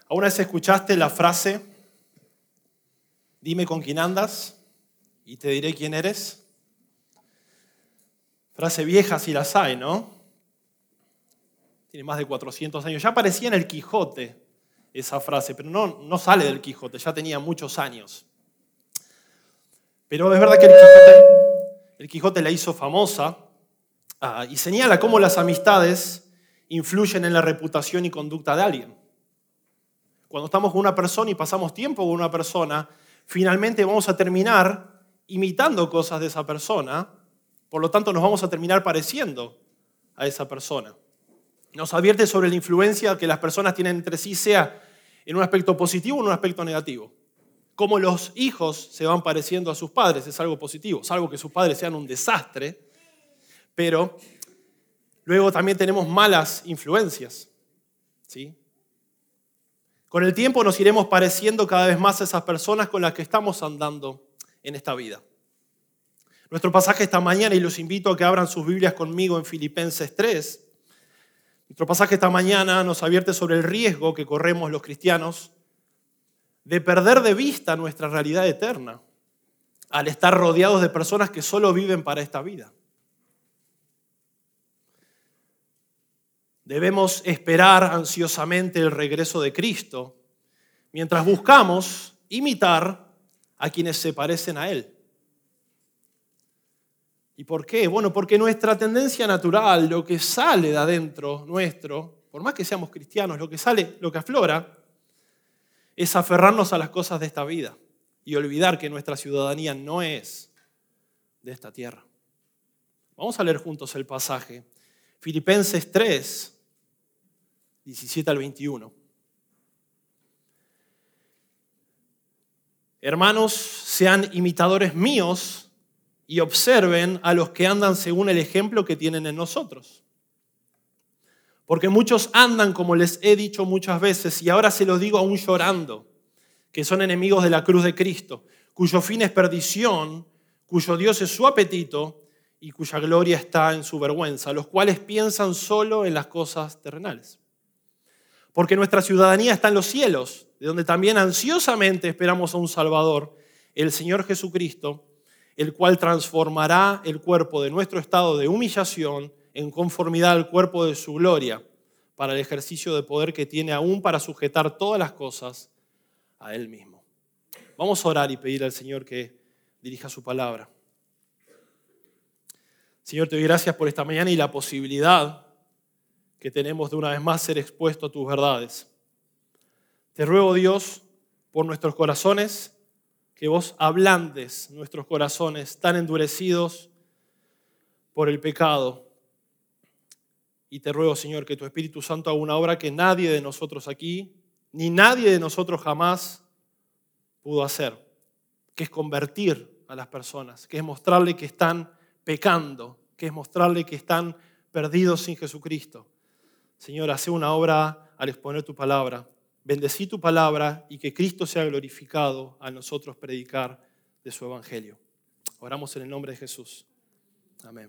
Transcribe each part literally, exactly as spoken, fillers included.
¿Alguna vez escuchaste la frase, dime con quién andas y te diré quién eres? Frase vieja si las hay, ¿no? Tiene más de cuatrocientos años. Ya aparecía en el Quijote esa frase, pero no, no sale del Quijote, ya tenía muchos años. Pero es verdad que el Quijote, el Quijote la hizo famosa ah, y señala cómo las amistades influyen en la reputación y conducta de alguien. Cuando estamos con una persona y pasamos tiempo con una persona, finalmente vamos a terminar imitando cosas de esa persona, por lo tanto nos vamos a terminar pareciendo a esa persona. Nos advierte sobre la influencia que las personas tienen entre sí, sea en un aspecto positivo o en un aspecto negativo. Cómo los hijos se van pareciendo a sus padres es algo positivo, salvo que sus padres sean un desastre, pero luego también tenemos malas influencias, ¿sí? Con el tiempo nos iremos pareciendo cada vez más a esas personas con las que estamos andando en esta vida. Nuestro pasaje esta mañana, y los invito a que abran sus Biblias conmigo en Filipenses tres, nuestro pasaje esta mañana nos advierte sobre el riesgo que corremos los cristianos de perder de vista nuestra realidad eterna al estar rodeados de personas que solo viven para esta vida. Debemos esperar ansiosamente el regreso de Cristo mientras buscamos imitar a quienes se parecen a Él. ¿Y por qué? Bueno, porque nuestra tendencia natural, lo que sale de adentro nuestro, por más que seamos cristianos, lo que sale, lo que aflora, es aferrarnos a las cosas de esta vida y olvidar que nuestra ciudadanía no es de esta tierra. Vamos a leer juntos el pasaje. Filipenses tres, diecisiete al veintiuno. Hermanos, sean imitadores míos y observen a los que andan según el ejemplo que tienen en nosotros. Porque muchos andan, como les he dicho muchas veces, y ahora se los digo aún llorando, que son enemigos de la cruz de Cristo, cuyo fin es perdición, cuyo Dios es su apetito y cuya gloria está en su vergüenza, los cuales piensan solo en las cosas terrenales. Porque nuestra ciudadanía está en los cielos, de donde también ansiosamente esperamos a un Salvador, el Señor Jesucristo, el cual transformará el cuerpo de nuestro estado de humillación en conformidad al cuerpo de su gloria, para el ejercicio de poder que tiene aún para sujetar todas las cosas a Él mismo. Vamos a orar y pedir al Señor que dirija su palabra. Señor, te doy gracias por esta mañana y la posibilidad que tenemos de una vez más ser expuestos a tus verdades. Te ruego, Dios, por nuestros corazones, que vos ablandes nuestros corazones tan endurecidos por el pecado. Y te ruego, Señor, que tu Espíritu Santo haga una obra que nadie de nosotros aquí, ni nadie de nosotros jamás pudo hacer, que es convertir a las personas, que es mostrarle que están pecando, que es mostrarle que están perdidos sin Jesucristo. Señor, hace una obra al exponer tu palabra. Bendecí tu palabra y que Cristo sea glorificado al nosotros predicar de su evangelio. Oramos en el nombre de Jesús. Amén.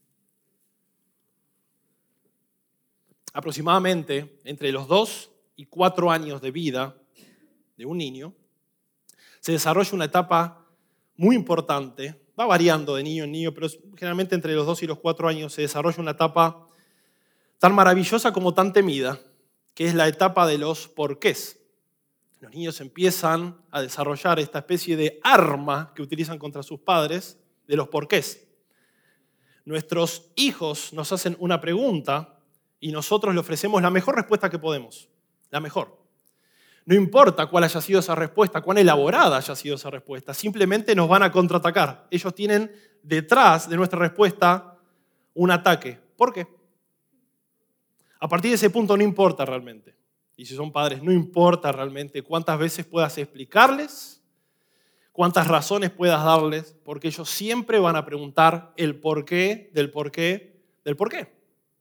Aproximadamente entre los dos y cuatro años de vida de un niño, se desarrolla una etapa muy importante, va variando de niño en niño, pero generalmente entre los dos y los cuatro años se desarrolla una etapa tan maravillosa como tan temida, que es la etapa de los porqués. Los niños empiezan a desarrollar esta especie de arma que utilizan contra sus padres, de los porqués. Nuestros hijos nos hacen una pregunta y nosotros le ofrecemos la mejor respuesta que podemos, la mejor. No importa cuál haya sido esa respuesta, cuán elaborada haya sido esa respuesta, simplemente nos van a contraatacar. Ellos tienen detrás de nuestra respuesta un ataque. ¿Por qué? A partir de ese punto no importa realmente, y si son padres no importa realmente cuántas veces puedas explicarles, cuántas razones puedas darles, porque ellos siempre van a preguntar el porqué del porqué del porqué.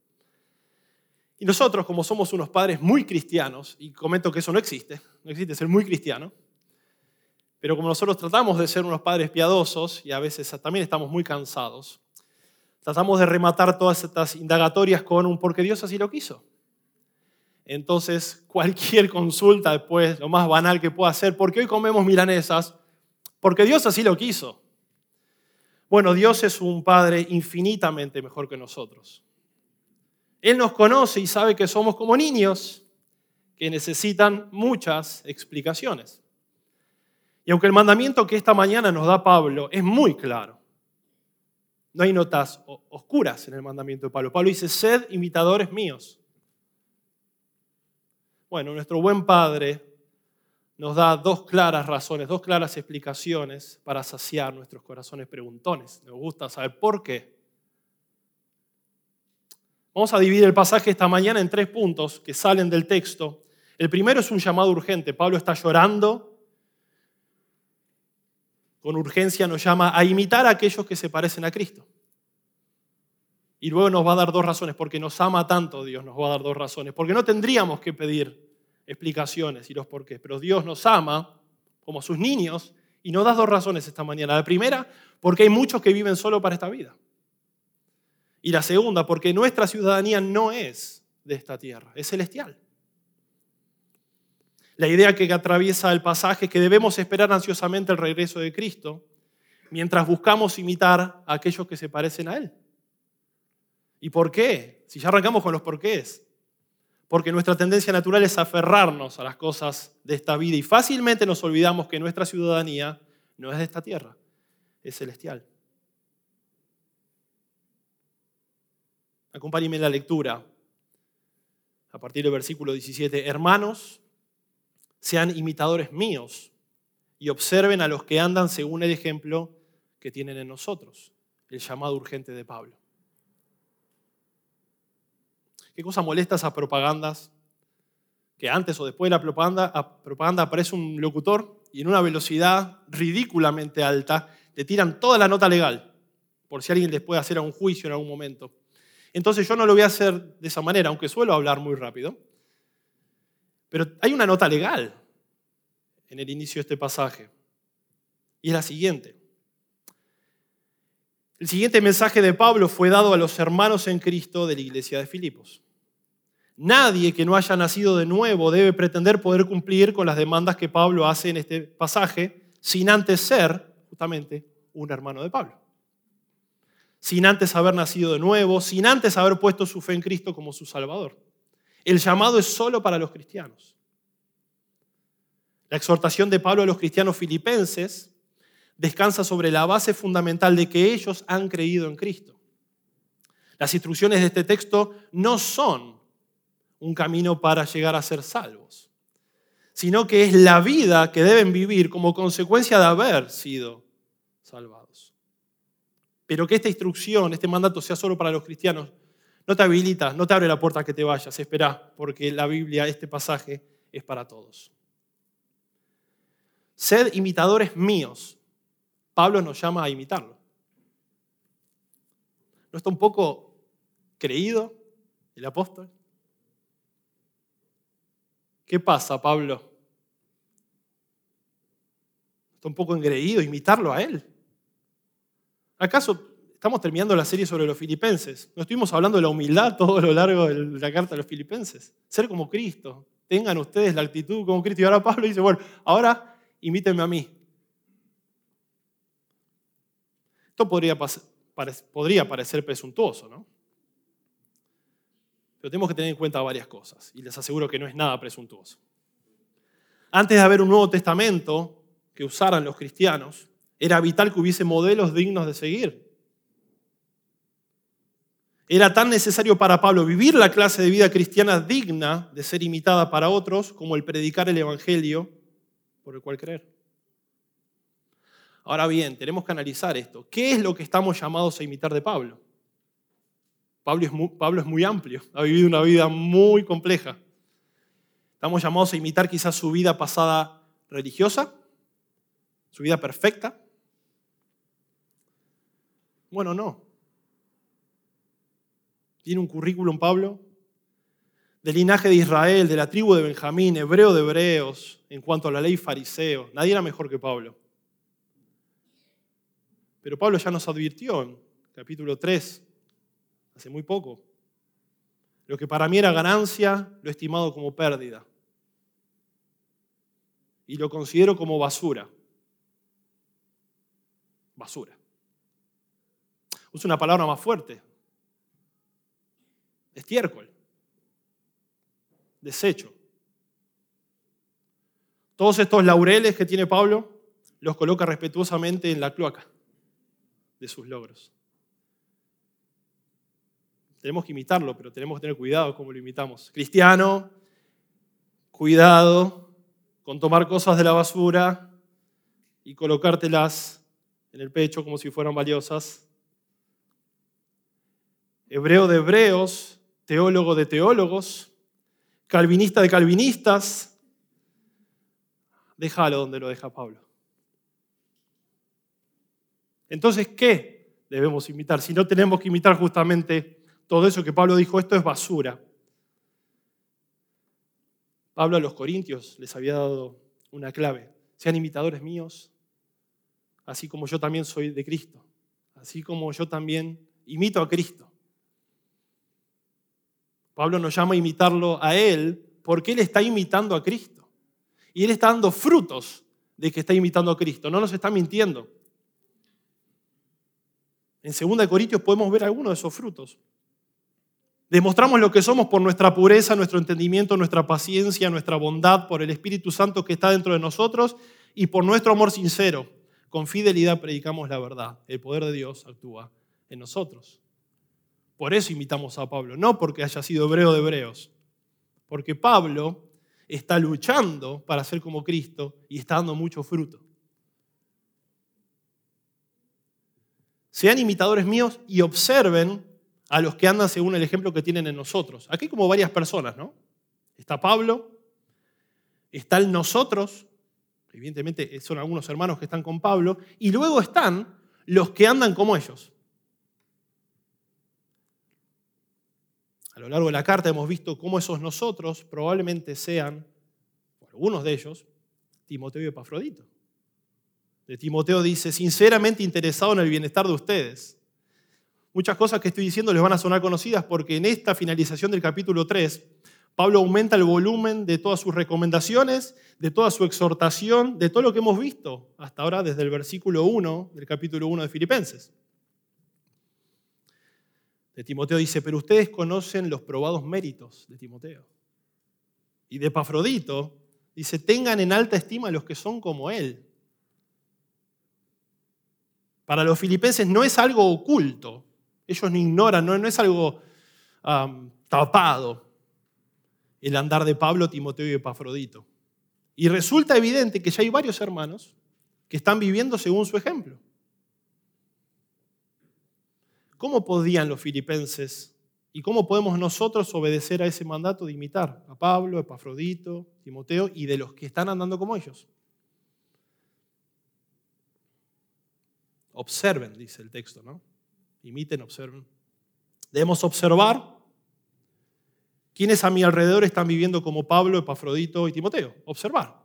Y nosotros, como somos unos padres muy cristianos, y comento que eso no existe, no existe ser muy cristiano, pero como nosotros tratamos de ser unos padres piadosos, y a veces también estamos muy cansados, tratamos de rematar todas estas indagatorias con un porque Dios así lo quiso. Entonces, cualquier consulta después, lo más banal que pueda hacer, ¿por qué hoy comemos milanesas? Porque Dios así lo quiso. Bueno, Dios es un Padre infinitamente mejor que nosotros. Él nos conoce y sabe que somos como niños que necesitan muchas explicaciones. Y aunque el mandamiento que esta mañana nos da Pablo es muy claro, no hay notas oscuras en el mandamiento de Pablo. Pablo dice, sed imitadores míos. Bueno, nuestro buen Padre nos da dos claras razones, dos claras explicaciones para saciar nuestros corazones preguntones. Nos gusta saber por qué. Vamos a dividir el pasaje esta mañana en tres puntos que salen del texto. El primero es un llamado urgente. Pablo está llorando. Con urgencia nos llama a imitar a aquellos que se parecen a Cristo. Y luego nos va a dar dos razones. Porque nos ama tanto Dios, nos va a dar dos razones. Porque no tendríamos que pedir explicaciones y los porqués. Pero Dios nos ama como sus niños y nos da dos razones esta mañana. La primera, porque hay muchos que viven solo para esta vida. Y la segunda, porque nuestra ciudadanía no es de esta tierra, es celestial. La idea que atraviesa el pasaje es que debemos esperar ansiosamente el regreso de Cristo mientras buscamos imitar a aquellos que se parecen a Él. ¿Y por qué? Si ya arrancamos con los porqués. Porque nuestra tendencia natural es aferrarnos a las cosas de esta vida y fácilmente nos olvidamos que nuestra ciudadanía no es de esta tierra, es celestial. Acompáñenme en la lectura, a partir del versículo diecisiete. Hermanos, sean imitadores míos y observen a los que andan según el ejemplo que tienen en nosotros, el llamado urgente de Pablo. ¿Qué cosa molesta esas propagandas? Que antes o después de la propaganda, propaganda aparece un locutor y en una velocidad ridículamente alta te tiran toda la nota legal, por si alguien les puede hacer a un juicio en algún momento. Entonces yo no lo voy a hacer de esa manera, aunque suelo hablar muy rápido. Pero hay una nota legal en el inicio de este pasaje. Y es la siguiente. El siguiente mensaje de Pablo fue dado a los hermanos en Cristo de la iglesia de Filipos. Nadie que no haya nacido de nuevo debe pretender poder cumplir con las demandas que Pablo hace en este pasaje sin antes ser, justamente, un hermano de Pablo. Sin antes haber nacido de nuevo, sin antes haber puesto su fe en Cristo como su Salvador. El llamado es solo para los cristianos. La exhortación de Pablo a los cristianos filipenses descansa sobre la base fundamental de que ellos han creído en Cristo. Las instrucciones de este texto no son un camino para llegar a ser salvos, sino que es la vida que deben vivir como consecuencia de haber sido salvados. Pero que esta instrucción, este mandato sea solo para los cristianos, no te habilita, no te abre la puerta a que te vayas, espera, porque la Biblia, este pasaje, es para todos. Sed imitadores míos. Pablo nos llama a imitarlo. ¿No está un poco creído el apóstol? ¿Qué pasa, Pablo? ¿Está un poco engreído imitarlo a él? ¿Acaso estamos terminando la serie sobre los filipenses? ¿No estuvimos hablando de la humildad todo lo largo de la carta a los filipenses? Ser como Cristo. Tengan ustedes la actitud como Cristo. Y ahora Pablo dice, bueno, ahora imítenme a mí. Esto podría, podría parecer presuntuoso, ¿no? Pero tenemos que tener en cuenta varias cosas, y les aseguro que no es nada presuntuoso. Antes de haber un Nuevo Testamento que usaran los cristianos, era vital que hubiese modelos dignos de seguir. Era tan necesario para Pablo vivir la clase de vida cristiana digna de ser imitada para otros como el predicar el evangelio por el cual creer. Ahora bien, tenemos que analizar esto. ¿Qué es lo que estamos llamados a imitar de Pablo? Pablo es, muy, Pablo es muy amplio, ha vivido una vida muy compleja. Estamos llamados a imitar quizás su vida pasada religiosa, su vida perfecta. Bueno, no. Tiene un currículum, Pablo, del linaje de Israel, de la tribu de Benjamín, hebreo de hebreos, en cuanto a la ley fariseo. Nadie era mejor que Pablo. Pero Pablo ya nos advirtió en capítulo tres, hace muy poco, Lo que para mí era ganancia, lo he estimado como pérdida. Y lo considero como basura. Basura. Uso una palabra más fuerte. Estiércol. Desecho. Todos estos laureles que tiene Pablo los coloca respetuosamente en la cloaca de sus logros. Tenemos que imitarlo, pero tenemos que tener cuidado cómo lo imitamos. Cristiano, cuidado con tomar cosas de la basura y colocártelas en el pecho como si fueran valiosas. Hebreo de hebreos, teólogo de teólogos, calvinista de calvinistas. Déjalo donde lo deja Pablo. Entonces, ¿qué debemos imitar? Si no tenemos que imitar justamente todo eso que Pablo dijo, esto es basura. Pablo a los corintios les había dado una clave. Sean imitadores míos, así como yo también soy de Cristo. Así como yo también imito a Cristo. Pablo nos llama a imitarlo a Él porque Él está imitando a Cristo. Y Él está dando frutos de que está imitando a Cristo. No nos está mintiendo. En segunda de Corintios podemos ver algunos de esos frutos. Demostramos lo que somos por nuestra pureza, nuestro entendimiento, nuestra paciencia, nuestra bondad, por el Espíritu Santo que está dentro de nosotros y por nuestro amor sincero. Con fidelidad predicamos la verdad. El poder de Dios actúa en nosotros. Por eso imitamos a Pablo, no porque haya sido hebreo de hebreos, porque Pablo está luchando para ser como Cristo y está dando mucho fruto. Sean imitadores míos y observen a los que andan según el ejemplo que tienen en nosotros. Aquí hay como varias personas, ¿no? Está Pablo, está el nosotros, evidentemente son algunos hermanos que están con Pablo, y luego están los que andan como ellos. A lo largo de la carta hemos visto cómo esos nosotros probablemente sean, o algunos de ellos, Timoteo y Epafrodito. De Timoteo dice, sinceramente interesado en el bienestar de ustedes. Muchas cosas que estoy diciendo les van a sonar conocidas porque en esta finalización del capítulo tres, Pablo aumenta el volumen de todas sus recomendaciones, de toda su exhortación, de todo lo que hemos visto hasta ahora desde el versículo uno del capítulo uno de Filipenses. De Timoteo dice, pero ustedes conocen los probados méritos de Timoteo. Y de Epafrodito dice, tengan en alta estima a los que son como él. Para los filipenses no es algo oculto. Ellos no ignoran, no, no es algo um, tapado el andar de Pablo, Timoteo y Epafrodito. Y resulta evidente que ya hay varios hermanos que están viviendo según su ejemplo. ¿Cómo podían los filipenses y cómo podemos nosotros obedecer a ese mandato de imitar a Pablo, Epafrodito, Timoteo y de los que están andando como ellos? Observen, dice el texto, ¿no? Imiten, observen. Debemos observar quiénes a mi alrededor están viviendo como Pablo, Epafrodito y Timoteo. Observar.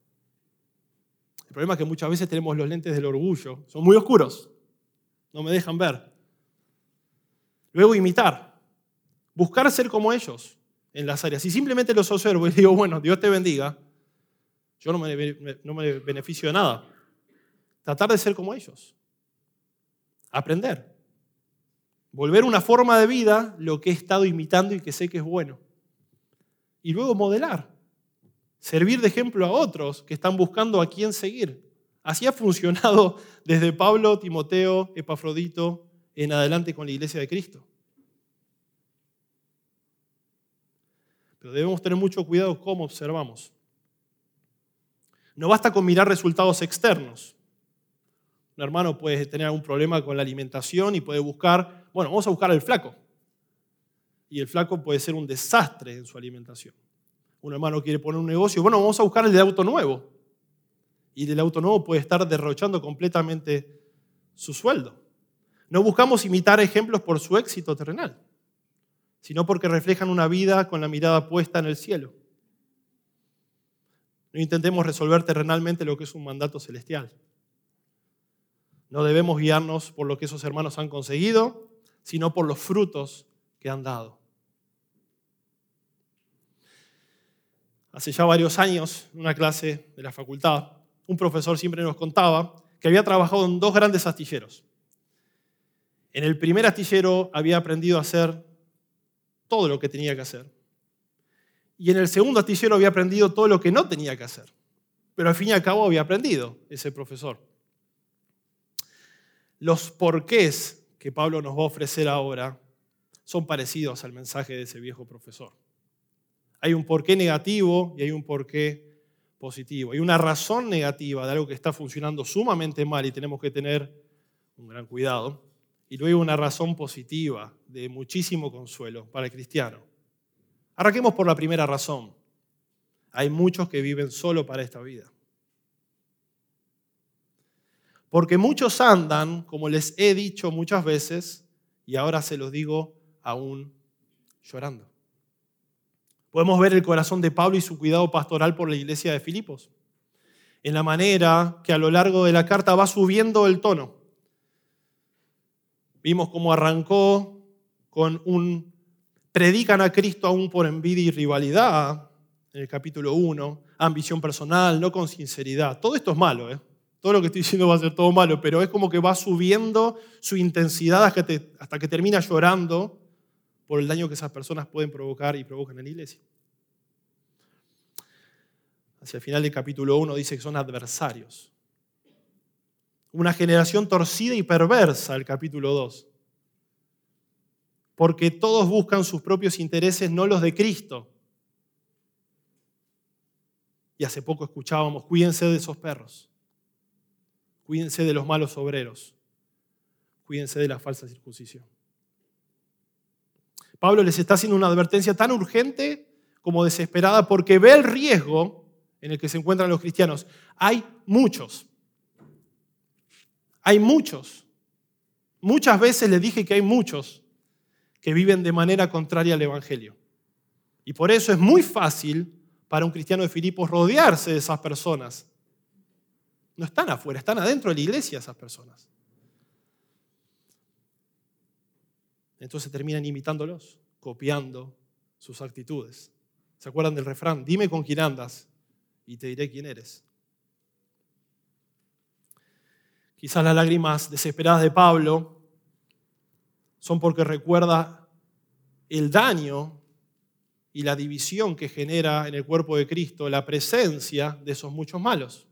El problema es que muchas veces tenemos los lentes del orgullo. Son muy oscuros. No me dejan ver. Luego imitar. Buscar ser como ellos en las áreas. Si simplemente los observo y digo, bueno, Dios te bendiga, yo no me, no me beneficio de nada. Tratar de ser como ellos. Aprender. Volver una forma de vida lo que he estado imitando y que sé que es bueno. Y luego modelar. Servir de ejemplo a otros que están buscando a quién seguir. Así ha funcionado desde Pablo, Timoteo, Epafrodito, en adelante con la iglesia de Cristo. Pero debemos tener mucho cuidado cómo observamos. No basta con mirar resultados externos. Un hermano puede tener algún problema con la alimentación y puede buscar, bueno, vamos a buscar al flaco. Y el flaco puede ser un desastre en su alimentación. Un hermano quiere poner un negocio, bueno, vamos a buscar el de auto nuevo. Y el auto nuevo puede estar derrochando completamente su sueldo. No buscamos imitar ejemplos por su éxito terrenal, sino porque reflejan una vida con la mirada puesta en el cielo. No intentemos resolver terrenalmente lo que es un mandato celestial. No debemos guiarnos por lo que esos hermanos han conseguido, sino por los frutos que han dado. Hace ya varios años, en una clase de la facultad, un profesor siempre nos contaba que había trabajado en dos grandes astilleros. En el primer astillero había aprendido a hacer todo lo que tenía que hacer. Y en el segundo astillero había aprendido todo lo que no tenía que hacer. Pero al fin y al cabo había aprendido ese profesor. Los porqués que Pablo nos va a ofrecer ahora son parecidos al mensaje de ese viejo profesor. Hay un porqué negativo y hay un porqué positivo. Hay una razón negativa de algo que está funcionando sumamente mal y tenemos que tener un gran cuidado. Y luego una razón positiva de muchísimo consuelo para el cristiano. Arranquemos por la primera razón. Hay muchos que viven solo para esta vida. Porque muchos andan, como les he dicho muchas veces, y ahora se los digo aún llorando. Podemos ver el corazón de Pablo y su cuidado pastoral por la iglesia de Filipos, en la manera que a lo largo de la carta va subiendo el tono. Vimos cómo arrancó con un predican a Cristo aún por envidia y rivalidad, en el capítulo uno, ambición personal, no con sinceridad. Todo esto es malo, ¿eh? Todo lo que estoy diciendo va a ser todo malo, pero es como que va subiendo su intensidad hasta que, te, hasta que termina llorando por el daño que esas personas pueden provocar y provocan en la iglesia. Hacia el final del capítulo uno dice que son adversarios. Una generación torcida y perversa, el capítulo dos. Porque todos buscan sus propios intereses, no los de Cristo. Y hace poco escuchábamos, cuídense de esos perros. Cuídense de los malos obreros. Cuídense de la falsa circuncisión. Pablo les está haciendo una advertencia tan urgente como desesperada porque ve el riesgo en el que se encuentran los cristianos. Hay muchos. Hay muchos. Muchas veces les dije que hay muchos que viven de manera contraria al Evangelio. Y por eso es muy fácil para un cristiano de Filipos rodearse de esas personas. No están afuera, están adentro de la iglesia esas personas. Entonces terminan imitándolos, copiando sus actitudes. ¿Se acuerdan del refrán? Dime con quién andas y te diré quién eres. Quizás las lágrimas desesperadas de Pablo son porque recuerda el daño y la división que genera en el cuerpo de Cristo la presencia de esos muchos malos.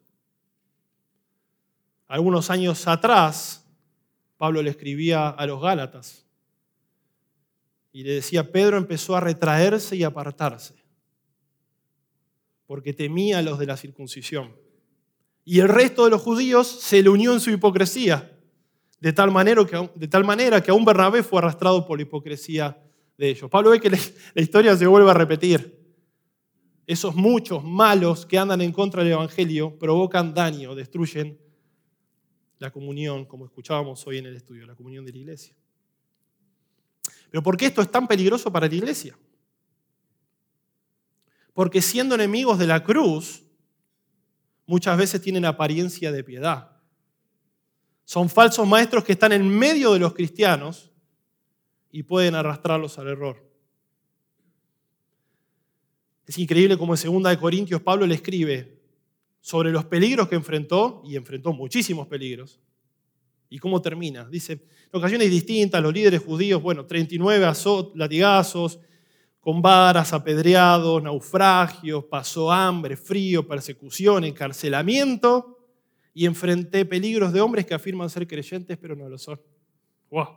Algunos años atrás, Pablo le escribía a los Gálatas y le decía, Pedro empezó a retraerse y apartarse porque temía a los de la circuncisión. Y el resto de los judíos se le unió en su hipocresía, de tal manera que, de tal manera que aún Bernabé fue arrastrado por la hipocresía de ellos. Pablo ve que la historia se vuelve a repetir. Esos muchos malos que andan en contra del Evangelio provocan daño, destruyen la comunión, como escuchábamos hoy en el estudio, la comunión de la iglesia. ¿Pero por qué esto es tan peligroso para la iglesia? Porque siendo enemigos de la cruz, muchas veces tienen apariencia de piedad. Son falsos maestros que están en medio de los cristianos y pueden arrastrarlos al error. Es increíble cómo en segunda de Corintios Pablo le escribe sobre los peligros que enfrentó, y enfrentó muchísimos peligros, y cómo termina. Dice, en ocasiones distintas, los líderes judíos, bueno, treinta y nueve azot, latigazos, con varas, apedreados, naufragios, pasó hambre, frío, persecución, encarcelamiento, y enfrenté peligros de hombres que afirman ser creyentes, pero no lo son. ¡Wow!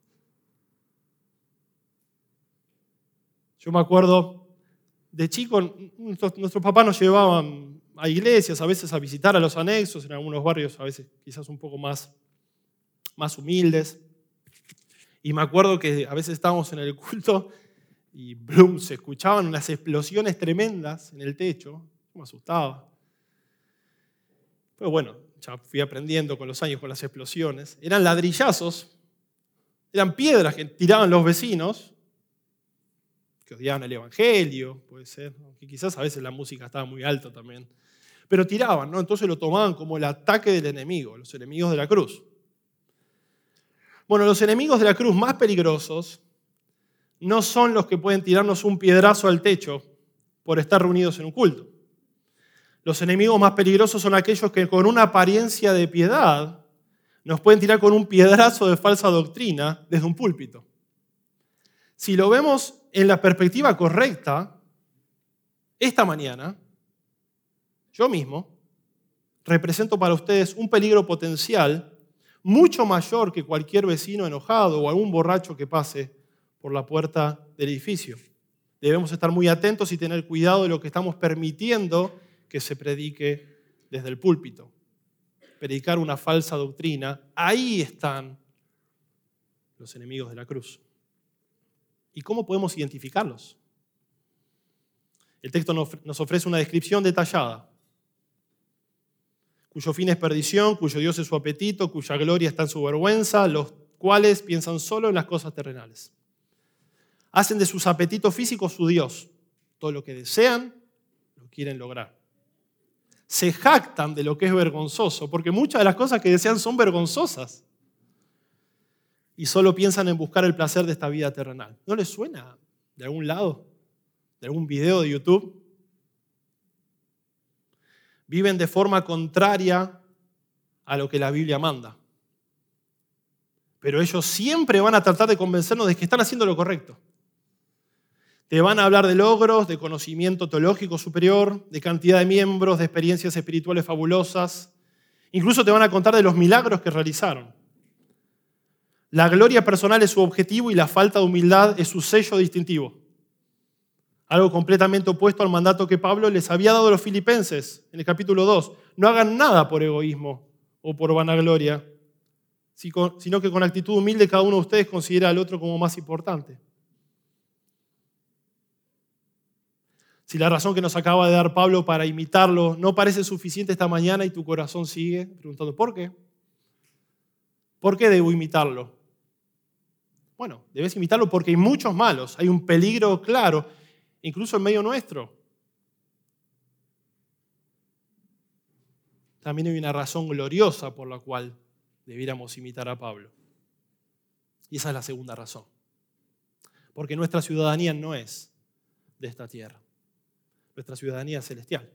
Yo me acuerdo, de chico, nuestros, nuestros papás nos llevaban a iglesias, a veces a visitar a los anexos, en algunos barrios a veces quizás un poco más, más humildes. Y me acuerdo que a veces estábamos en el culto y blum, se escuchaban unas explosiones tremendas en el techo. Yo me asustaba. Pero bueno, ya fui aprendiendo con los años con las explosiones. Eran ladrillazos, eran piedras que tiraban los vecinos, que odiaban el Evangelio, puede ser, aunque quizás a veces la música estaba muy alta también. Pero tiraban, ¿no? Entonces lo tomaban como el ataque del enemigo, los enemigos de la cruz. Bueno, los enemigos de la cruz más peligrosos no son los que pueden tirarnos un piedrazo al techo por estar reunidos en un culto. Los enemigos más peligrosos son aquellos que con una apariencia de piedad nos pueden tirar con un piedrazo de falsa doctrina desde un púlpito. Si lo vemos en la perspectiva correcta, esta mañana, yo mismo represento para ustedes un peligro potencial mucho mayor que cualquier vecino enojado o algún borracho que pase por la puerta del edificio. Debemos estar muy atentos y tener cuidado de lo que estamos permitiendo que se predique desde el púlpito. Predicar una falsa doctrina, ahí están los enemigos de la cruz. ¿Y cómo podemos identificarlos? El texto nos ofrece una descripción detallada, cuyo fin es perdición, cuyo Dios es su apetito, cuya gloria está en su vergüenza, los cuales piensan solo en las cosas terrenales. Hacen de sus apetitos físicos su Dios. Todo lo que desean, lo quieren lograr. Se jactan de lo que es vergonzoso, porque muchas de las cosas que desean son vergonzosas. Y solo piensan en buscar el placer de esta vida terrenal. ¿No les suena de algún lado? ¿De algún video de YouTube? Viven de forma contraria a lo que la Biblia manda. Pero ellos siempre van a tratar de convencernos de que están haciendo lo correcto. Te van a hablar de logros, de conocimiento teológico superior, de cantidad de miembros, de experiencias espirituales fabulosas. Incluso te van a contar de los milagros que realizaron. La gloria personal es su objetivo y la falta de humildad es su sello distintivo. Algo completamente opuesto al mandato que Pablo les había dado a los filipenses en el capítulo dos. No hagan nada por egoísmo o por vanagloria, sino que con actitud humilde cada uno de ustedes considera al otro como más importante. Si la razón que nos acaba de dar Pablo para imitarlo no parece suficiente esta mañana y tu corazón sigue preguntando, ¿por qué? ¿Por qué debo imitarlo? Bueno, debes imitarlo porque hay muchos malos, hay un peligro claro, incluso en medio nuestro. También hay una razón gloriosa por la cual debiéramos imitar a Pablo. Y esa es la segunda razón. Porque nuestra ciudadanía no es de esta tierra. Nuestra ciudadanía es celestial.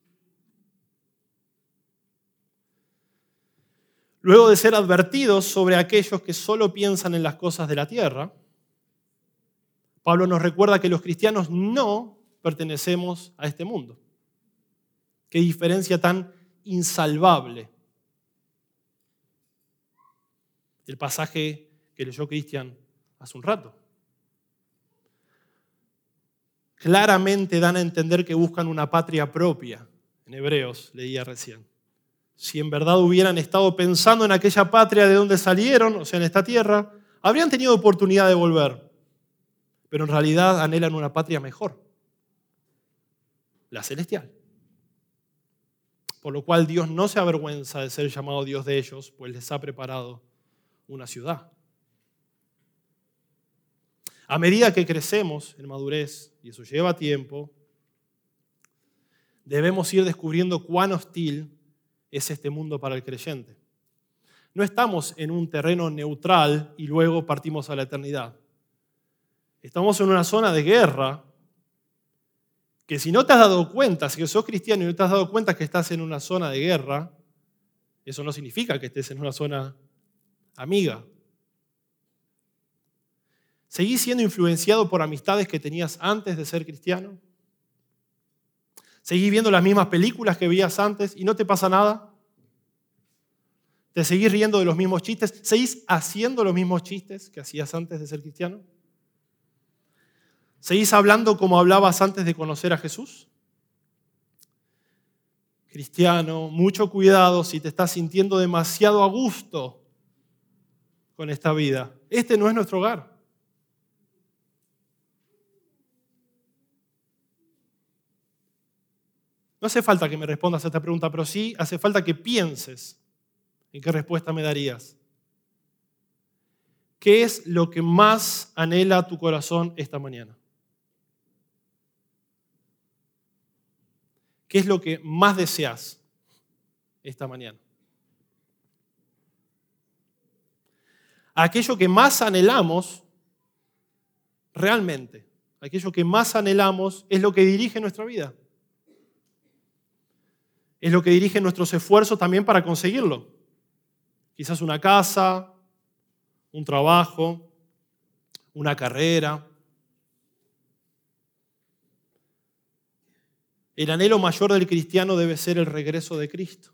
Luego de ser advertidos sobre aquellos que solo piensan en las cosas de la tierra, Pablo nos recuerda que los cristianos no pertenecemos a este mundo. Qué diferencia tan insalvable. El pasaje que leyó Cristian hace un rato. Claramente dan a entender que buscan una patria propia. En Hebreos leía recién. Si en verdad hubieran estado pensando en aquella patria de donde salieron, o sea, en esta tierra, habrían tenido oportunidad de volver. Pero en realidad anhelan una patria mejor, la celestial. Por lo cual Dios no se avergüenza de ser llamado Dios de ellos, pues les ha preparado una ciudad. A medida que crecemos en madurez, y eso lleva tiempo, debemos ir descubriendo cuán hostil es este mundo para el creyente. No estamos en un terreno neutral y luego partimos a la eternidad. Estamos en una zona de guerra que si no te has dado cuenta, si sos cristiano y no te has dado cuenta que estás en una zona de guerra, eso no significa que estés en una zona amiga. ¿Seguís siendo influenciado por amistades que tenías antes de ser cristiano? ¿Seguís viendo las mismas películas que veías antes y no te pasa nada? ¿Te seguís riendo de los mismos chistes? ¿Seguís haciendo los mismos chistes que hacías antes de ser cristiano? ¿Seguís hablando como hablabas antes de conocer a Jesús? Cristiano, mucho cuidado si te estás sintiendo demasiado a gusto con esta vida. Este no es nuestro hogar. No hace falta que me respondas a esta pregunta, pero sí hace falta que pienses en qué respuesta me darías. ¿Qué es lo que más anhela tu corazón esta mañana? ¿Qué es lo que más deseas esta mañana? Aquello que más anhelamos realmente, aquello que más anhelamos, es lo que dirige nuestra vida. Es lo que dirige nuestros esfuerzos también para conseguirlo. Quizás una casa, un trabajo, una carrera. El anhelo mayor del cristiano debe ser el regreso de Cristo.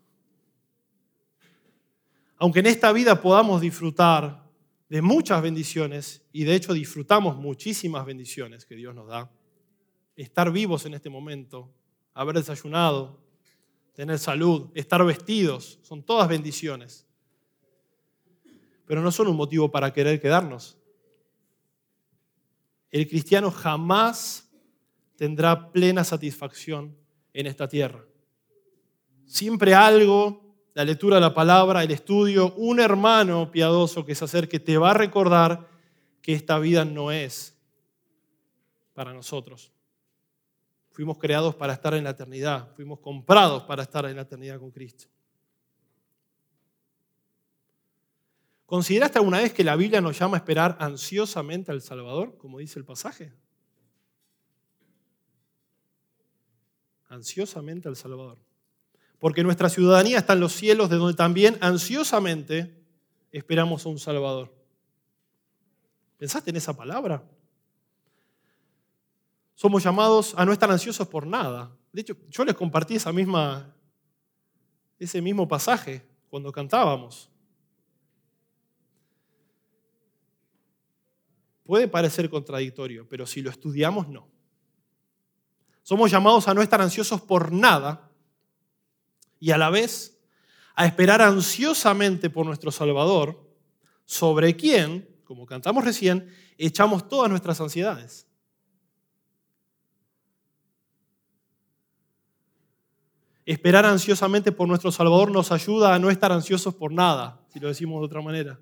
Aunque en esta vida podamos disfrutar de muchas bendiciones, y de hecho disfrutamos muchísimas bendiciones que Dios nos da, estar vivos en este momento, haber desayunado, tener salud, estar vestidos, son todas bendiciones. Pero no son un motivo para querer quedarnos. El cristiano jamás tendrá plena satisfacción en esta tierra. Siempre algo, la lectura de la palabra, el estudio, un hermano piadoso que se acerque te va a recordar que esta vida no es para nosotros. Fuimos creados para estar en la eternidad, fuimos comprados para estar en la eternidad con Cristo. ¿Consideraste alguna vez que la Biblia nos llama a esperar ansiosamente al Salvador, como dice el pasaje? Ansiosamente al Salvador. Porque nuestra ciudadanía está en los cielos, de donde también ansiosamente esperamos a un Salvador. ¿Pensaste en esa palabra? Somos llamados a no estar ansiosos por nada. De hecho, yo les compartí esa misma, ese mismo pasaje cuando cantábamos. Puede parecer contradictorio, pero si lo estudiamos, no. Somos llamados a no estar ansiosos por nada y a la vez a esperar ansiosamente por nuestro Salvador, sobre quien, como cantamos recién, echamos todas nuestras ansiedades. Esperar ansiosamente por nuestro Salvador nos ayuda a no estar ansiosos por nada, si lo decimos de otra manera.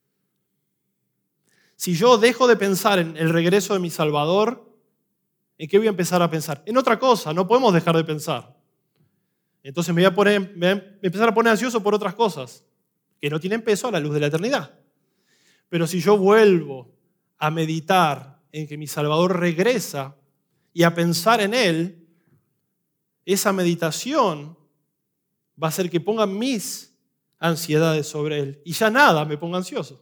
Si yo dejo de pensar en el regreso de mi Salvador, ¿en qué voy a empezar a pensar? En otra cosa, no podemos dejar de pensar. Entonces me voy a, poner, me voy a empezar a poner ansioso por otras cosas que no tienen peso a la luz de la eternidad. Pero si yo vuelvo a meditar en que mi Salvador regresa y a pensar en Él, esa meditación va a hacer que ponga mis ansiedades sobre Él y ya nada me ponga ansioso.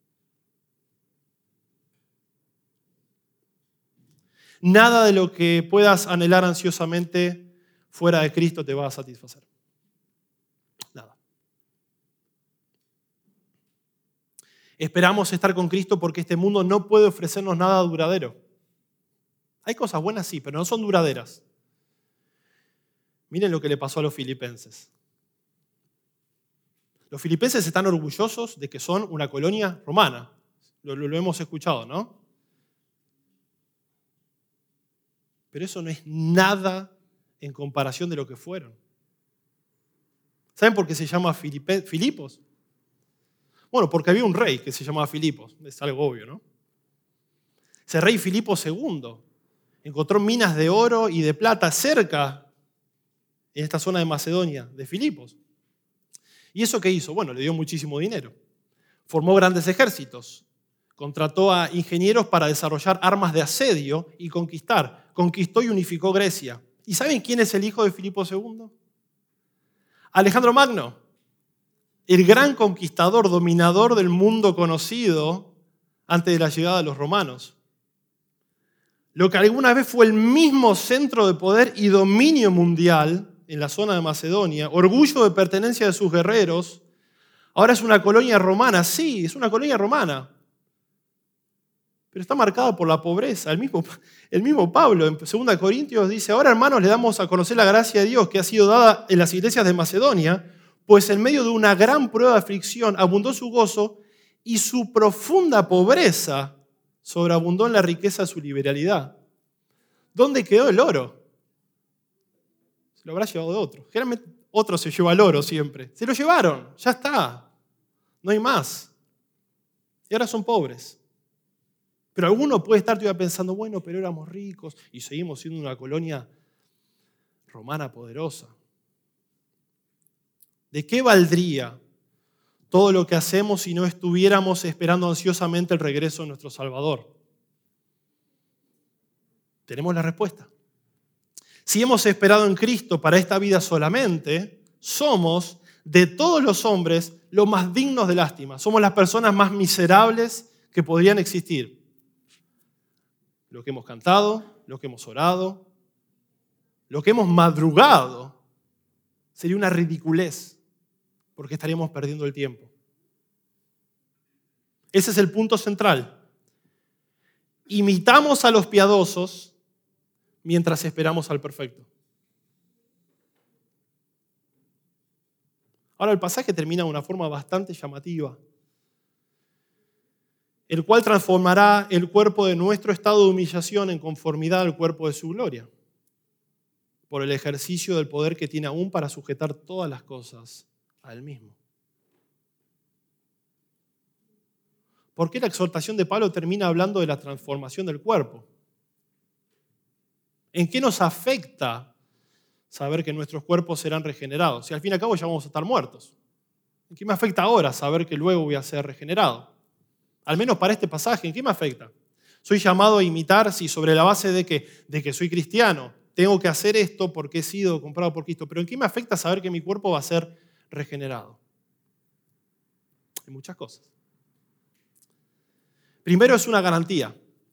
Nada de lo que puedas anhelar ansiosamente fuera de Cristo te va a satisfacer. Nada. Esperamos estar con Cristo porque este mundo no puede ofrecernos nada duradero. Hay cosas buenas, sí, pero no son duraderas. Miren lo que le pasó a los filipenses. Los filipenses están orgullosos de que son una colonia romana. Lo, lo, lo hemos escuchado, ¿no? Pero eso no es nada en comparación de lo que fueron. ¿Saben por qué se llama Filipe, Filipos? Bueno, porque había un rey que se llamaba Filipos. Es algo obvio, ¿no? Ese rey Filipo segundo encontró minas de oro y de plata cerca, en esta zona de Macedonia, de Filipos. ¿Y eso qué hizo? Bueno, le dio muchísimo dinero. Formó grandes ejércitos. Contrató a ingenieros para desarrollar armas de asedio y conquistar. Conquistó y unificó Grecia. ¿Y saben quién es el hijo de Filipo segundo? Alejandro Magno, el gran conquistador, dominador del mundo conocido antes de la llegada de los romanos. Lo que alguna vez fue el mismo centro de poder y dominio mundial en la zona de Macedonia, orgullo de pertenencia de sus guerreros, ahora es una colonia romana. Sí, es una colonia romana. Pero está marcada por la pobreza. El mismo, el mismo Pablo en segunda Corintios dice, ahora hermanos le damos a conocer la gracia de Dios que ha sido dada en las iglesias de Macedonia, pues en medio de una gran prueba de aflicción abundó su gozo y su profunda pobreza sobreabundó en la riqueza de su liberalidad. ¿Dónde quedó el oro? Se lo habrá llevado de otro. Generalmente otro se lleva el oro siempre. Se lo llevaron, ya está. No hay más. Y ahora son pobres. Pero alguno puede estar todavía pensando, bueno, pero éramos ricos y seguimos siendo una colonia romana poderosa. ¿De qué valdría todo lo que hacemos si no estuviéramos esperando ansiosamente el regreso de nuestro Salvador? Tenemos la respuesta. Si hemos esperado en Cristo para esta vida solamente, somos, de todos los hombres, los más dignos de lástima. Somos las personas más miserables que podrían existir. Lo que hemos cantado, lo que hemos orado, lo que hemos madrugado, sería una ridiculez, porque estaríamos perdiendo el tiempo. Ese es el punto central. Imitamos a los piadosos mientras esperamos al perfecto. Ahora el pasaje termina de una forma bastante llamativa, el cual transformará el cuerpo de nuestro estado de humillación en conformidad al cuerpo de su gloria, por el ejercicio del poder que tiene aún para sujetar todas las cosas a él mismo. ¿Por qué la exhortación de Pablo termina hablando de la transformación del cuerpo? ¿En qué nos afecta saber que nuestros cuerpos serán regenerados? Si al fin y al cabo ya vamos a estar muertos. ¿En qué me afecta ahora saber que luego voy a ser regenerado? Al menos para este pasaje, ¿en qué me afecta? Soy llamado a imitar, si sobre la base de que, de que soy cristiano, tengo que hacer esto porque he sido comprado por Cristo. Pero ¿en qué me afecta saber que mi cuerpo va a ser regenerado? En muchas cosas. Primero, es una garantía.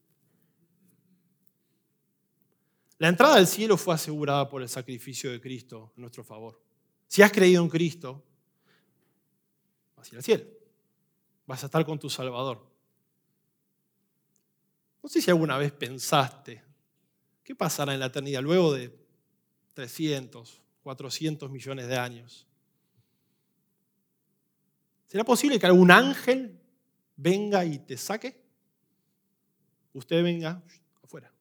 La entrada al cielo fue asegurada por el sacrificio de Cristo en nuestro favor. Si has creído en Cristo, vas a ir al cielo. Vas a estar con tu Salvador. No sé si alguna vez pensaste, ¿qué pasará en la eternidad luego de trescientos, cuatrocientos millones de años? ¿Será posible que algún ángel venga y te saque? Usted venga afuera.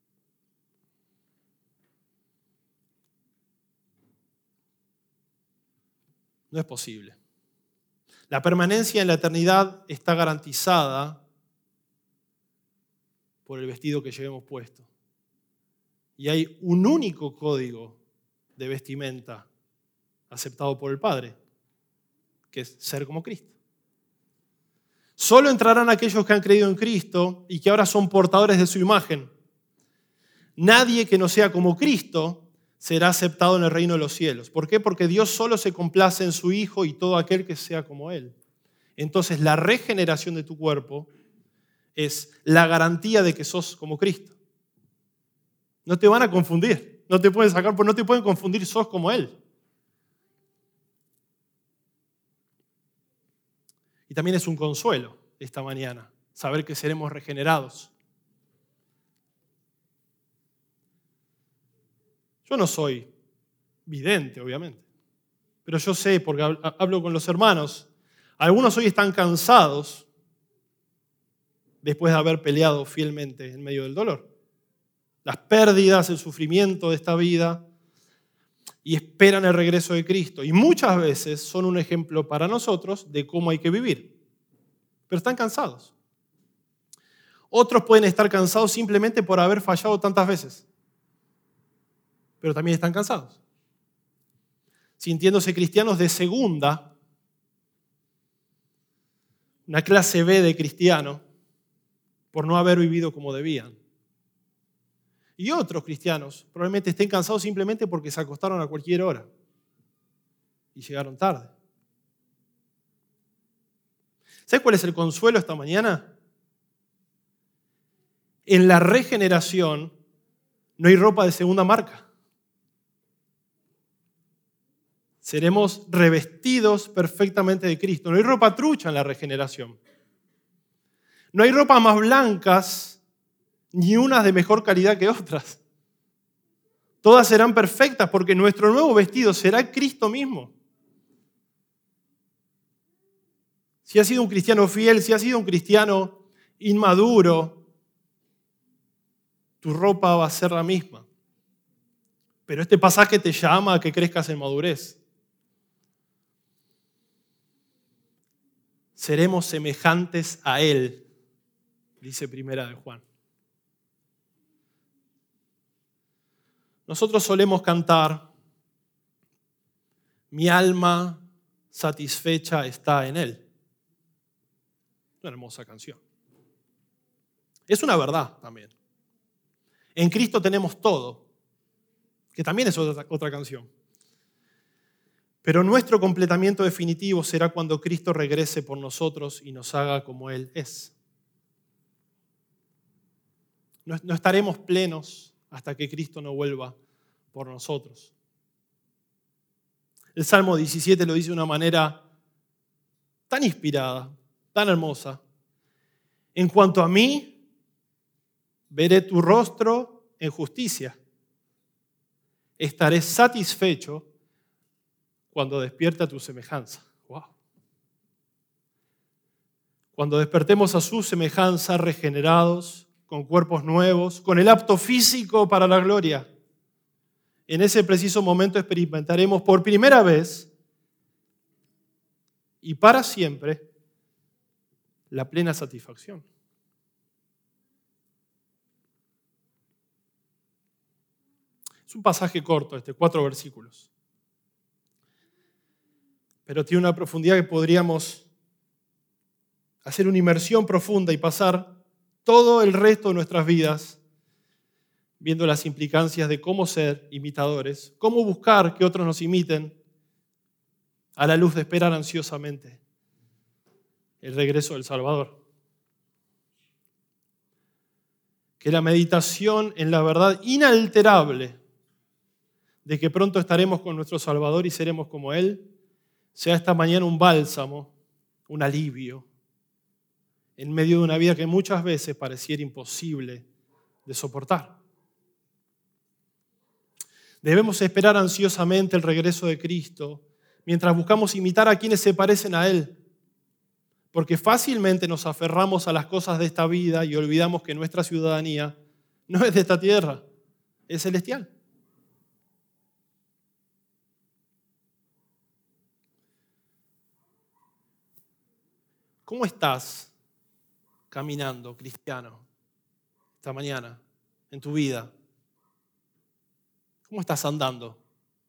No es posible. La permanencia en la eternidad está garantizada por el vestido que llevemos puesto. Y hay un único código de vestimenta aceptado por el Padre, que es ser como Cristo. Solo entrarán aquellos que han creído en Cristo y que ahora son portadores de su imagen. Nadie que no sea como Cristo será aceptado en el reino de los cielos. ¿Por qué? Porque Dios solo se complace en su Hijo y todo aquel que sea como Él. Entonces la regeneración de tu cuerpo es la garantía de que sos como Cristo. No te van a confundir, no te pueden sacar, no te pueden confundir, sos como Él. Y también es un consuelo esta mañana, saber que seremos regenerados. Yo no soy vidente, obviamente, pero yo sé, porque hablo con los hermanos, algunos hoy están cansados después de haber peleado fielmente en medio del dolor. Las pérdidas, el sufrimiento de esta vida, y esperan el regreso de Cristo. Y muchas veces son un ejemplo para nosotros de cómo hay que vivir. Pero están cansados. Otros pueden estar cansados simplemente por haber fallado tantas veces. Pero también están cansados. Sintiéndose cristianos de segunda, una clase B de cristiano, por no haber vivido como debían. Y otros cristianos probablemente estén cansados simplemente porque se acostaron a cualquier hora y llegaron tarde. ¿Sabes cuál es el consuelo esta mañana? En la regeneración no hay ropa de segunda marca. Seremos revestidos perfectamente de Cristo. No hay ropa trucha en la regeneración. No hay ropas más blancas ni unas de mejor calidad que otras. Todas serán perfectas porque nuestro nuevo vestido será Cristo mismo. Si has sido un cristiano fiel, si has sido un cristiano inmaduro, tu ropa va a ser la misma. Pero este pasaje te llama a que crezcas en madurez. Seremos semejantes a Él, dice Primera de Juan. Nosotros solemos cantar, mi alma satisfecha está en Él. Una hermosa canción. Es una verdad también. En Cristo tenemos todo, que también es otra, otra canción. Pero nuestro completamiento definitivo será cuando Cristo regrese por nosotros y nos haga como Él es. No, no estaremos plenos hasta que Cristo no vuelva por nosotros. El Salmo diecisiete lo dice de una manera tan inspirada, tan hermosa. En cuanto a mí, veré tu rostro en justicia. Estaré satisfecho cuando despierte a tu semejanza. Wow. Cuando despertemos a su semejanza, regenerados, con cuerpos nuevos, con el apto físico para la gloria, en ese preciso momento experimentaremos por primera vez y para siempre la plena satisfacción. Es un pasaje corto, este, cuatro versículos. Pero tiene una profundidad que podríamos hacer una inmersión profunda y pasar todo el resto de nuestras vidas viendo las implicancias de cómo ser imitadores, cómo buscar que otros nos imiten a la luz de esperar ansiosamente el regreso del Salvador. Que la meditación en la verdad inalterable de que pronto estaremos con nuestro Salvador y seremos como Él, sea esta mañana un bálsamo, un alivio, en medio de una vida que muchas veces pareciera imposible de soportar. Debemos esperar ansiosamente el regreso de Cristo mientras buscamos imitar a quienes se parecen a Él, porque fácilmente nos aferramos a las cosas de esta vida y olvidamos que nuestra ciudadanía no es de esta tierra, es celestial. ¿Cómo estás caminando, cristiano, esta mañana, en tu vida? ¿Cómo estás andando?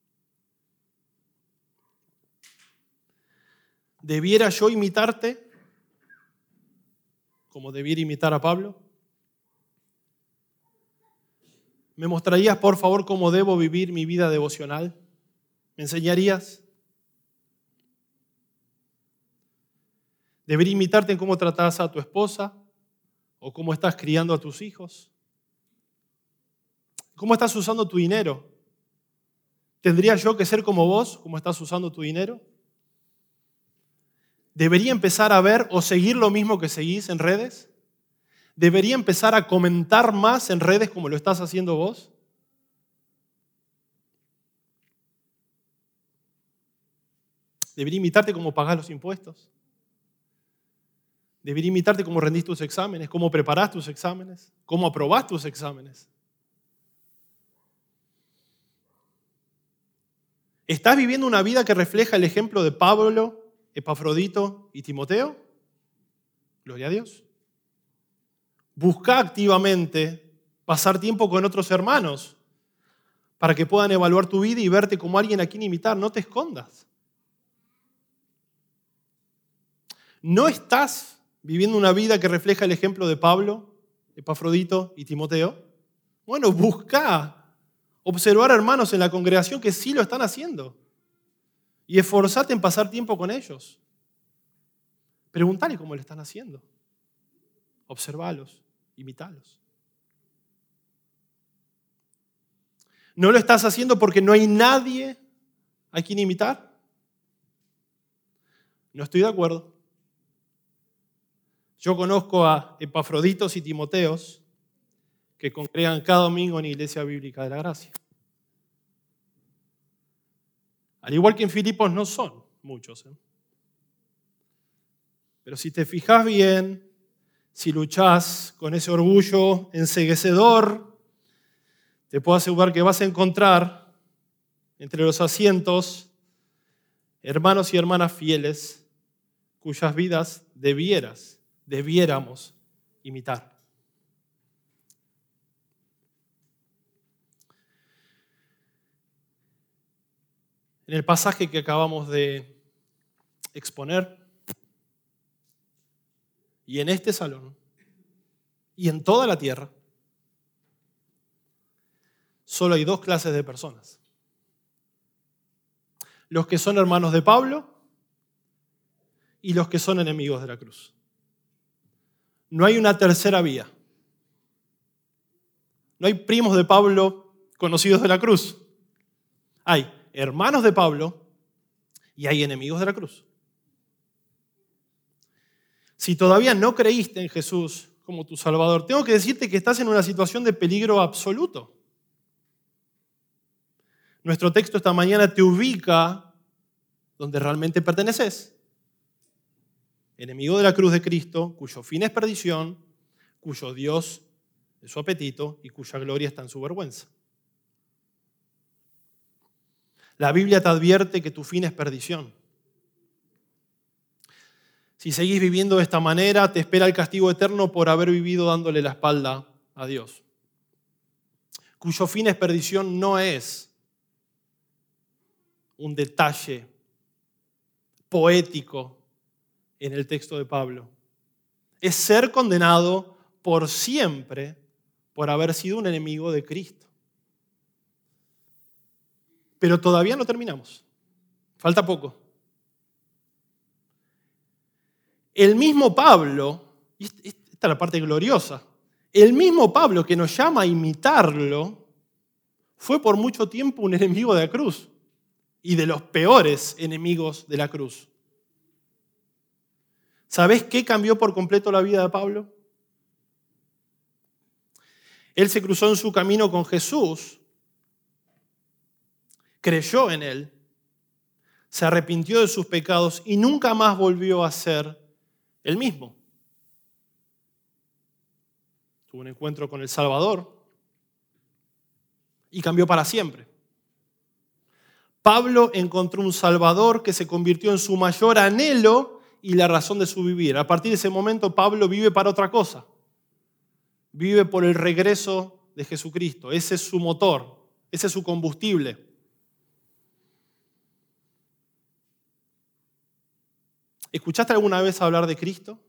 ¿Debiera yo imitarte como debiera imitar a Pablo? ¿Me mostrarías, por favor, cómo debo vivir mi vida devocional? ¿Me enseñarías? ¿Debería imitarte en cómo tratas a tu esposa o cómo estás criando a tus hijos? ¿Cómo estás usando tu dinero? ¿Tendría yo que ser como vos, cómo estás usando tu dinero? ¿Debería empezar a ver o seguir lo mismo que seguís en redes? ¿Debería empezar a comentar más en redes como lo estás haciendo vos? ¿Debería imitarte cómo pagás los impuestos? ¿Debería imitarte cómo rendís tus exámenes? ¿Cómo preparás tus exámenes? ¿Cómo aprobás tus exámenes? ¿Estás viviendo una vida que refleja el ejemplo de Pablo, Epafrodito y Timoteo? Gloria a Dios. Busca activamente pasar tiempo con otros hermanos para que puedan evaluar tu vida y verte como alguien a quien imitar. No te escondas. ¿No estás viviendo una vida que refleja el ejemplo de Pablo, Epafrodito y Timoteo? Bueno, busca observar hermanos en la congregación que sí lo están haciendo y esforzate en pasar tiempo con ellos. Preguntale cómo lo están haciendo. Observalos, imitalos. ¿No lo estás haciendo porque no hay nadie a quien imitar? No estoy de acuerdo. Yo conozco a Epafroditos y Timoteos que congregan cada domingo en Iglesia Bíblica de la Gracia. Al igual que en Filipos no son muchos. ¿eh? Pero si te fijas bien, si luchás con ese orgullo enceguecedor, te puedo asegurar que vas a encontrar entre los asientos hermanos y hermanas fieles cuyas vidas debieras, debiéramos imitar. En el pasaje que acabamos de exponer, y en este salón, y en toda la tierra, solo hay dos clases de personas. Los que son hermanos de Pablo y los que son enemigos de la cruz. No hay una tercera vía. No hay primos de Pablo conocidos de la cruz. Hay hermanos de Pablo y hay enemigos de la cruz. Si todavía no creíste en Jesús como tu Salvador, tengo que decirte que estás en una situación de peligro absoluto. Nuestro texto esta mañana te ubica donde realmente perteneces. Enemigo de la cruz de Cristo, cuyo fin es perdición, cuyo Dios es su apetito y cuya gloria está en su vergüenza. La Biblia te advierte que tu fin es perdición. Si seguís viviendo de esta manera, te espera el castigo eterno por haber vivido dándole la espalda a Dios. Cuyo fin es perdición no es un detalle poético en el texto de Pablo. Es ser condenado por siempre por haber sido un enemigo de Cristo. Pero todavía no terminamos. Falta poco. El mismo Pablo, y esta es la parte gloriosa, el mismo Pablo que nos llama a imitarlo, fue por mucho tiempo un enemigo de la cruz y de los peores enemigos de la cruz. ¿Sabés qué cambió por completo la vida de Pablo? Él se cruzó en su camino con Jesús, creyó en Él, se arrepintió de sus pecados y nunca más volvió a ser el mismo. Tuvo un encuentro con el Salvador y cambió para siempre. Pablo encontró un Salvador que se convirtió en su mayor anhelo y la razón de su vivir. A partir de ese momento, Pablo vive para otra cosa. Vive por el regreso de Jesucristo. Ese es su motor, ese es su combustible. ¿Escuchaste alguna vez hablar de Cristo?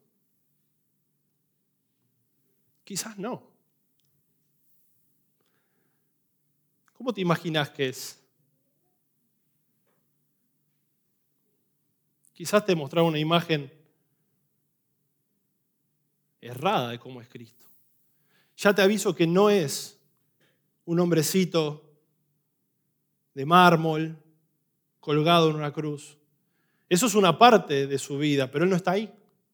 Quizás no. ¿Cómo te imaginas que es? Quizás te mostraba una imagen errada de cómo es Cristo. Ya te aviso que no es un hombrecito de mármol colgado en una cruz. Eso es una parte de su vida, pero Él no está ahí.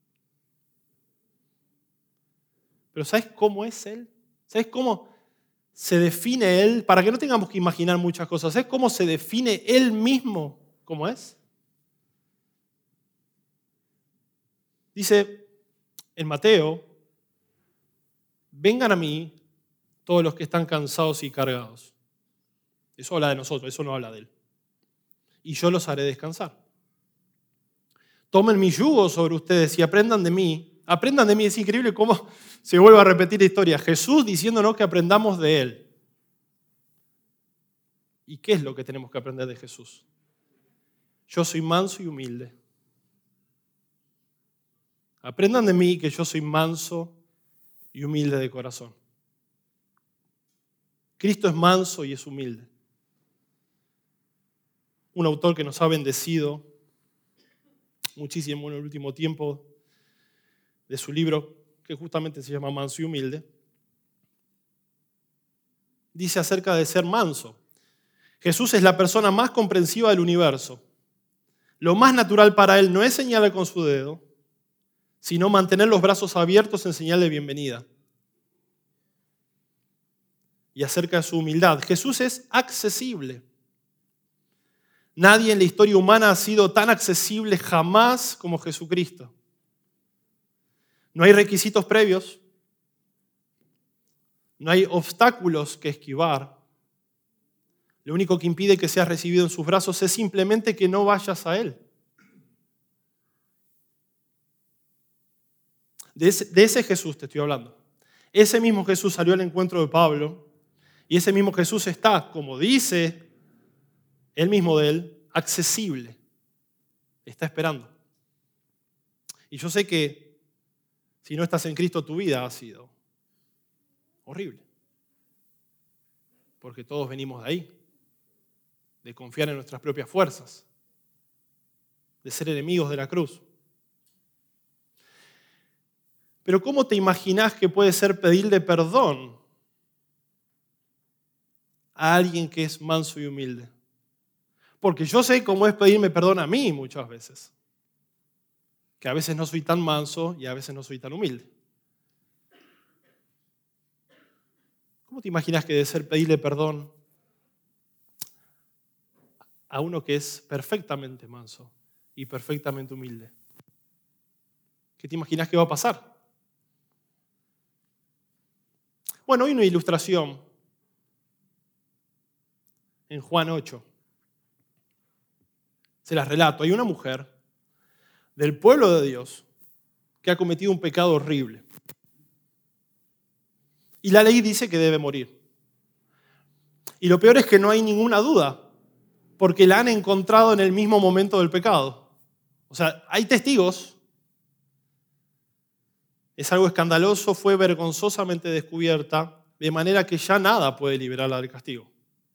Pero ¿sabes cómo es Él? ¿Sabes cómo se define Él? Para que no tengamos que imaginar muchas cosas. ¿Sabes cómo se define Él mismo cómo es? Dice en Mateo, vengan a mí todos los que están cansados y cargados. Eso habla de nosotros, eso no habla de Él. Y yo los haré descansar. Tomen mi yugo sobre ustedes y aprendan de mí. Aprendan de mí, es increíble cómo se vuelve a repetir la historia. Jesús diciéndonos que aprendamos de Él. ¿Y qué es lo que tenemos que aprender de Jesús? Yo soy manso y humilde. Aprendan de mí que yo soy manso y humilde de corazón. Cristo es manso y es humilde. Un autor que nos ha bendecido muchísimo en el último tiempo de su libro, que justamente se llama Manso y Humilde, dice acerca de ser manso. Jesús es la persona más comprensiva del universo. Lo más natural para Él no es señalar con su dedo, sino mantener los brazos abiertos en señal de bienvenida. Y acerca de su humildad, Jesús es accesible. Nadie en la historia humana ha sido tan accesible jamás como Jesucristo. No hay requisitos previos, no hay obstáculos que esquivar. Lo único que impide que seas recibido en sus brazos es simplemente que no vayas a Él. De ese, de ese Jesús te estoy hablando. Ese mismo Jesús salió al encuentro de Pablo y ese mismo Jesús está, como dice él mismo de Él, accesible. Está esperando. Y yo sé que si no estás en Cristo, tu vida ha sido horrible. porque todos venimos de ahí, de confiar en nuestras propias fuerzas, de ser enemigos de la cruz. Pero ¿cómo te imaginás que puede ser pedirle perdón a alguien que es manso y humilde? Porque yo sé cómo es pedirme perdón a mí muchas veces, que a veces no soy tan manso y a veces no soy tan humilde. ¿Cómo te imaginas que debe ser pedirle perdón a uno que es perfectamente manso y perfectamente humilde? ¿Qué te imaginas que va a pasar? Bueno, hay una ilustración en Juan ocho. Se las relato. Hay una mujer del pueblo de Dios que ha cometido un pecado horrible. Y la ley dice que debe morir. Y lo peor es que no hay ninguna duda, porque la han encontrado en el mismo momento del pecado. O sea, hay testigos. Es algo escandaloso, fue vergonzosamente descubierta, de manera que ya nada puede liberarla del castigo.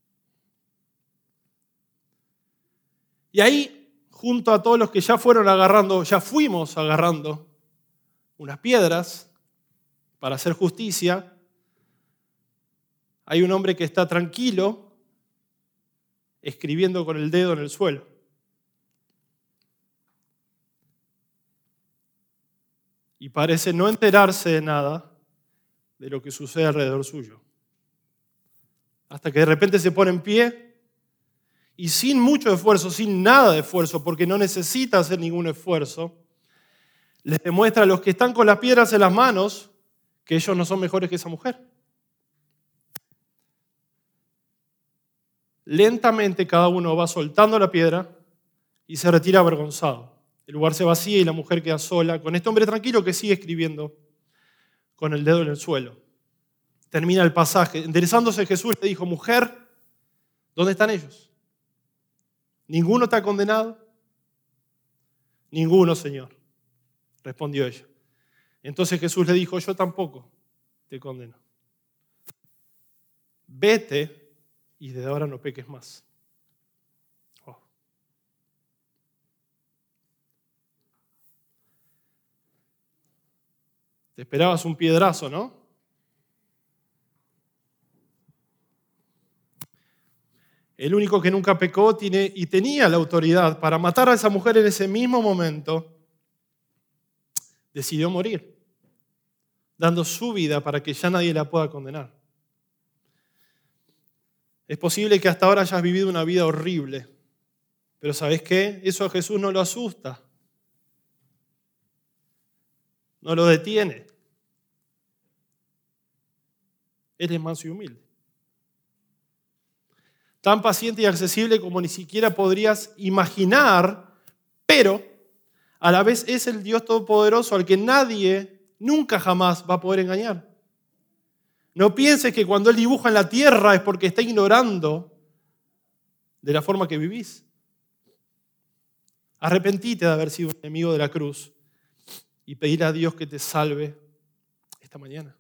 Y ahí, junto a todos los que ya fueron agarrando, ya fuimos agarrando unas piedras para hacer justicia, hay un hombre que está tranquilo, escribiendo con el dedo en el suelo. Y parece no enterarse de nada de lo que sucede alrededor suyo. Hasta que de repente se pone en pie y sin mucho esfuerzo, sin nada de esfuerzo, porque no necesita hacer ningún esfuerzo, les demuestra a los que están con las piedras en las manos que ellos no son mejores que esa mujer. Lentamente cada uno va soltando la piedra y se retira avergonzado. El lugar se vacía y la mujer queda sola con este hombre tranquilo que sigue escribiendo con el dedo en el suelo. Termina el pasaje. Enderezándose Jesús le dijo, mujer, ¿dónde están ellos? ¿Ninguno te ha condenado? Ninguno, Señor, respondió ella. Entonces Jesús le dijo, yo tampoco te condeno. Vete y desde ahora no peques más. Oh. Te esperabas un piedrazo, ¿no? El único que nunca pecó tiene, y tenía la autoridad para matar a esa mujer en ese mismo momento, decidió morir, dando su vida para que ya nadie la pueda condenar. Es posible que hasta ahora hayas vivido una vida horrible, pero ¿sabes qué? Eso a Jesús no lo asusta, no lo detiene. Él es manso y humilde. Tan paciente y accesible como ni siquiera podrías imaginar, pero a la vez es el Dios Todopoderoso al que nadie nunca jamás va a poder engañar. No pienses que cuando Él dibuja en la tierra es porque está ignorando de la forma que vivís. Arrepentite de haber sido un enemigo de la cruz y pedirle a Dios que te salve esta mañana.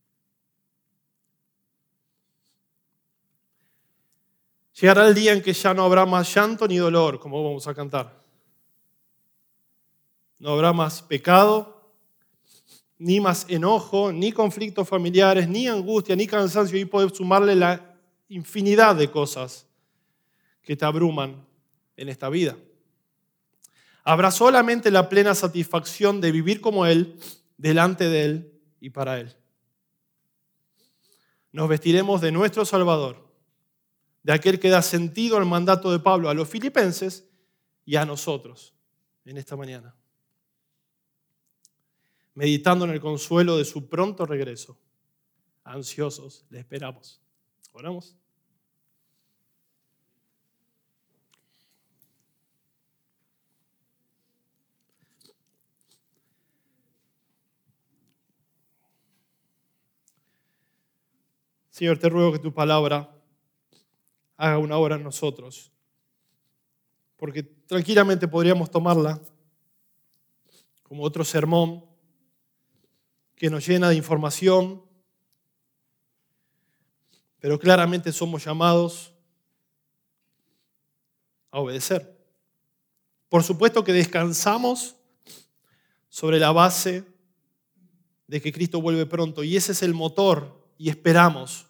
Llegará el día en que ya no habrá más llanto ni dolor, como vamos a cantar. No habrá más pecado, ni más enojo, ni conflictos familiares, ni angustia, ni cansancio. Y poder sumarle la infinidad de cosas que te abruman en esta vida. Habrá solamente la plena satisfacción de vivir como Él, delante de Él y para Él. Nos vestiremos de nuestro Salvador, de aquel que da sentido al mandato de Pablo a los filipenses y a nosotros en esta mañana. Meditando en el consuelo de su pronto regreso, ansiosos le esperamos. ¿Oramos? Señor, te ruego que tu palabra haga una obra en nosotros, porque tranquilamente podríamos tomarla como otro sermón que nos llena de información, Pero claramente somos llamados a obedecer. Por supuesto que descansamos sobre la base de que Cristo vuelve pronto, y ese es el motor, y esperamos.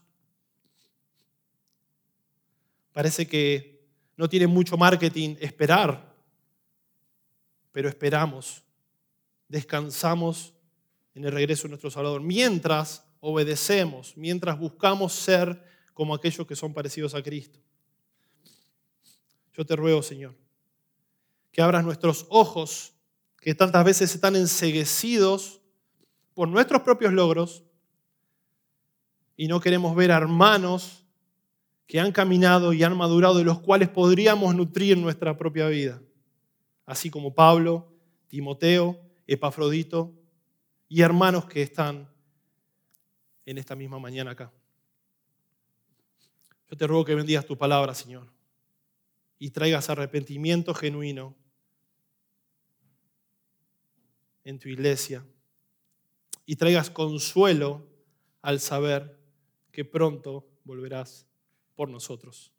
Parece que no tiene mucho marketing esperar, pero esperamos, descansamos en el regreso de nuestro Salvador, mientras obedecemos, mientras buscamos ser como aquellos que son parecidos a Cristo. Yo te ruego, Señor, que abras nuestros ojos, que tantas veces están enceguecidos por nuestros propios logros, y no queremos ver a hermanos que han caminado y han madurado, de los cuales podríamos nutrir nuestra propia vida, así como Pablo, Timoteo, Epafrodito y hermanos que están en esta misma mañana acá. Yo te ruego que bendigas tu palabra, Señor, y traigas arrepentimiento genuino en tu iglesia, y traigas consuelo al saber que pronto volverás por nosotros.